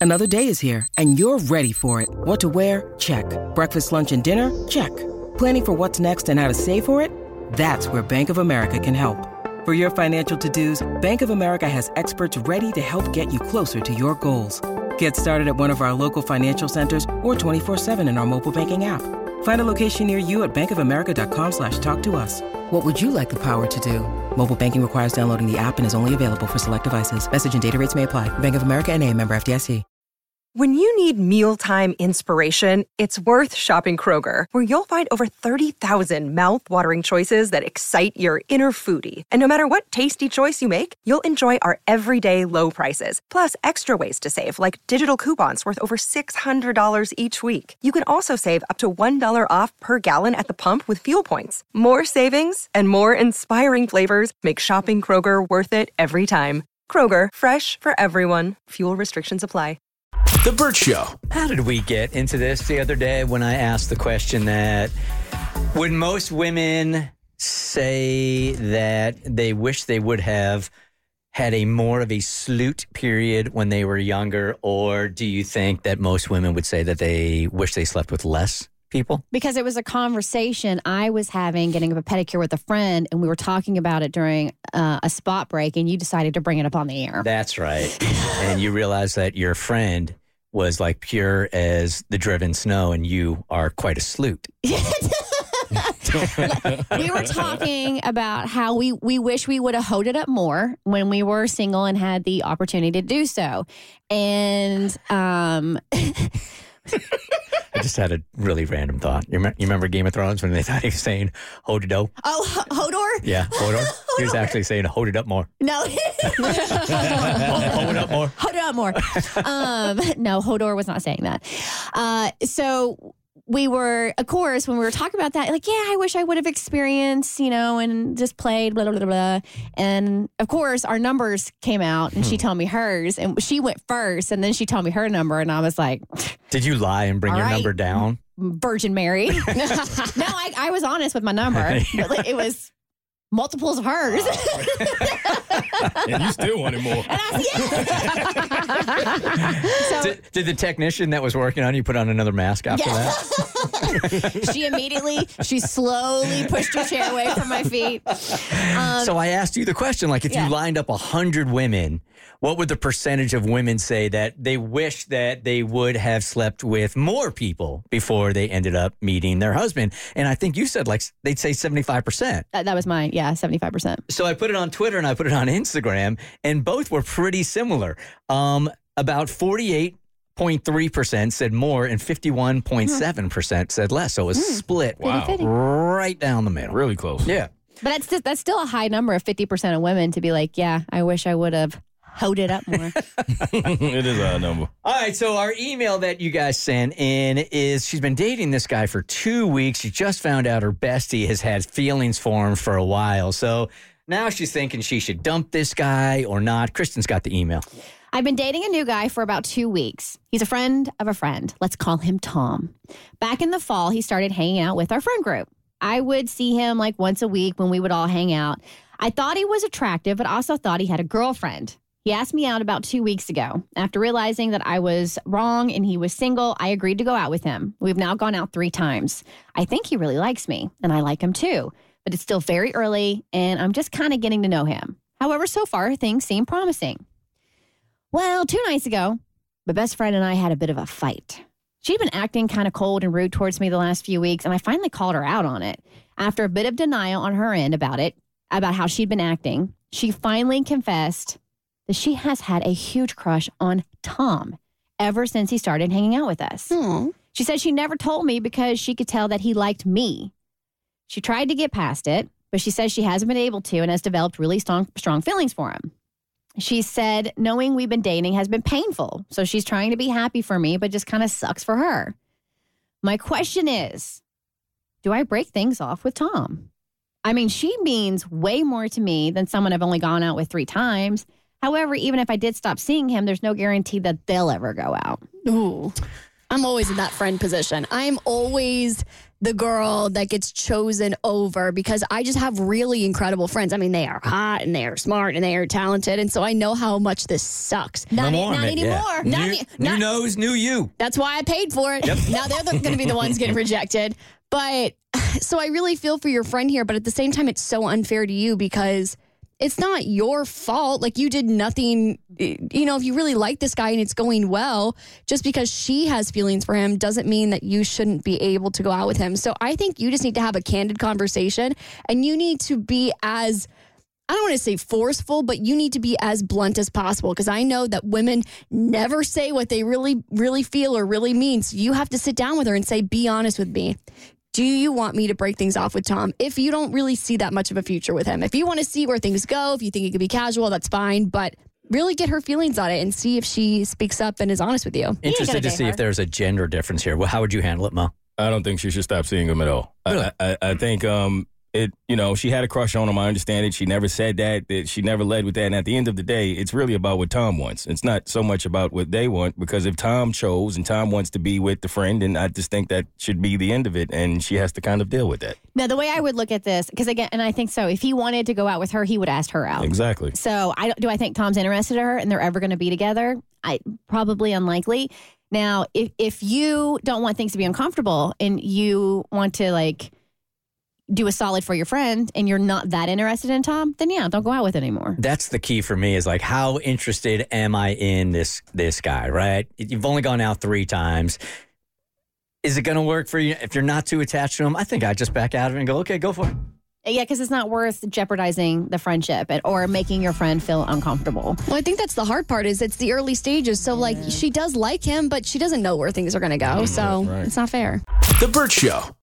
Another day is here, and you're ready for it. What to wear? Check. Breakfast, lunch, and dinner? Check. Planning for what's next and how to save for it? That's where Bank of America can help. For your financial to-dos, Bank of America has experts ready to help get you closer to your goals. Get started at one of our local financial centers or 24/7 in our mobile banking app. Find a location near you at bankofamerica.com/talktous. What would you like the power to do? Mobile banking requires downloading the app and is only available for select devices. Message and data rates may apply. Bank of America N.A., member FDIC. When you need mealtime inspiration, it's worth shopping Kroger, where you'll find over 30,000 mouth-watering choices that excite your inner foodie. And no matter what tasty choice you make, you'll enjoy our everyday low prices, plus extra ways to save, like digital coupons worth over $600 each week. You can also save up to $1 off per gallon at the pump with fuel points. More savings and more inspiring flavors make shopping Kroger worth it every time. Kroger, fresh for everyone. Fuel restrictions apply. The Burt Show. How did we get into this the other day when I asked the question that would most women say that they wish they would have had a more of a sleut period when they were younger, or do you think that most women would say that they wish they slept with less people? Because it was a conversation I was having, getting a pedicure with a friend, and we were talking about it during a spot break, and you decided to bring it up on the air. That's right. And you realized that your friend was like pure as the driven snow, and you are quite a sleut. We were talking about how we wish we would have hoed it up more when we were single and had the opportunity to do so. And I just had a really random thought. You remember Game of Thrones when they thought he was saying hold it up? Oh, Hodor? Yeah, Hodor. He was actually saying hold it up more. No. Hold it up more. Hold it up more. No, Hodor was not saying that. So we were, of course, when we were talking about that, like, yeah, I wish I would have experienced, and just played, blah, blah, blah, blah. And, of course, our numbers came out, and she told me hers, and she went first, and then she told me her number, and I was like... Did you lie and bring your number down? Virgin Mary. No, I was honest with my number. But it was... multiples of hers. And you still wanted more. Did the technician that was working on you put on another mask after that? She slowly pushed her chair away from my feet. So I asked you the question, like if you lined up 100 women, what would the percentage of women say that they wish that they would have slept with more people before they ended up meeting their husband? And I think you said like they'd say 75%. That was mine. Yeah, 75%. So I put it on Twitter and I put it on Instagram, and both were pretty similar. About 48.3% said more and 51.7% said less. So it was split right down the middle. Really close. Yeah. But that's still a high number of 50% of women to be like, yeah, I wish I would have hoed it up more. It is a high number. All right, so our email that you guys sent in is she's been dating this guy for 2 weeks. She just found out her bestie has had feelings for him for a while. So now she's thinking she should dump this guy or not. Kristen's got the email. I've been dating a new guy for about 2 weeks. He's a friend of a friend. Let's call him Tom. Back in the fall, he started hanging out with our friend group. I would see him like once a week when we would all hang out. I thought he was attractive, but also thought he had a girlfriend. He asked me out about 2 weeks ago. After realizing that I was wrong and he was single, I agreed to go out with him. We've now gone out 3 times. I think he really likes me, and I like him too. But it's still very early, and I'm just kind of getting to know him. However, so far, things seem promising. Well, 2 nights ago, my best friend and I had a bit of a fight. She'd been acting kind of cold and rude towards me the last few weeks, and I finally called her out on it. After a bit of denial on her end about how she'd been acting, she finally confessed that she has had a huge crush on Tom ever since he started hanging out with us. Aww. She said she never told me because she could tell that he liked me. She tried to get past it, but she says she hasn't been able to and has developed really strong feelings for him. She said knowing we've been dating has been painful, so she's trying to be happy for me, but just kind of sucks for her. My question is, do I break things off with Tom? I mean, she means way more to me than someone I've only gone out with 3 times. However, even if I did stop seeing him, there's no guarantee that they'll ever go out. Ooh. I'm always in that friend position. I'm always the girl that gets chosen over because I just have really incredible friends. I mean, they are hot and they are smart and they are talented. And so I know how much this sucks. Not anymore. New nose, new you. That's why I paid for it. Yep. Now they're going to be the ones getting rejected. But so I really feel for your friend here. But at the same time, it's so unfair to you because it's not your fault. Like, you did nothing. You know, if you really like this guy and it's going well, just because she has feelings for him doesn't mean that you shouldn't be able to go out with him. So I think you just need to have a candid conversation, and you need to be as, I don't want to say forceful, but you need to be as blunt as possible, because I know that women never say what they really, really feel or really mean. So you have to sit down with her and say, be honest with me. Do you want me to break things off with Tom? If you don't really see that much of a future with him, if you want to see where things go, if you think it could be casual, that's fine. But really get her feelings on it and see if she speaks up and is honest with you. Interested to see if there's a gender difference here. Well, how would you handle it, Mo? I don't think she should stop seeing him at all. Really? I think she had a crush on him. I understand it. She never said that she never led with that. And at the end of the day, it's really about what Tom wants. It's not so much about what they want, because if Tom chose and Tom wants to be with the friend, and I just think that should be the end of it, and she has to kind of deal with that. Now, the way I would look at this, because again, and I think so, if he wanted to go out with her, he would ask her out. Exactly. So do I think Tom's interested in her and they're ever going to be together? Probably unlikely. Now, if you don't want things to be uncomfortable and you want to do a solid for your friend and you're not that interested in Tom, then yeah, don't go out with it anymore. That's the key for me, is how interested am I in this guy, right? You've only gone out 3 times. Is it going to work for you? If you're not too attached to him, I think I'd just back out of it and go, okay, go for it. Yeah, because it's not worth jeopardizing the friendship or making your friend feel uncomfortable. Well, I think that's the hard part, is it's the early stages. So she does like him, but she doesn't know where things are going to go. So It's not fair. The Bert Show.